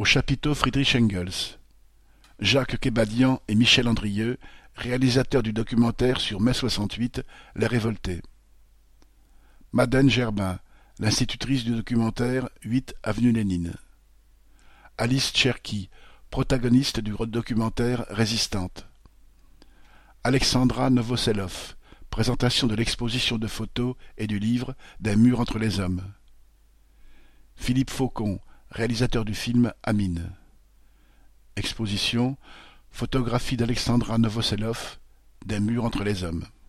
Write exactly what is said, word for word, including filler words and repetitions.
Au chapiteau Friedrich Engels. Jacques Kébadian et Michel Andrieux, réalisateurs du documentaire sur mai soixante-huit, Les Révoltés. Madeleine Gerbin, l'institutrice du documentaire huit avenue Lénine. Alice Cherki, protagoniste du documentaire Résistante. Alexandra Novoselov, présentation de l'exposition de photos et du livre D'un mur entre les hommes. Philippe Faucon, réalisateur du film Amine. Exposition, photographie d'Alexandra Novoselov, D'un mur entre les hommes.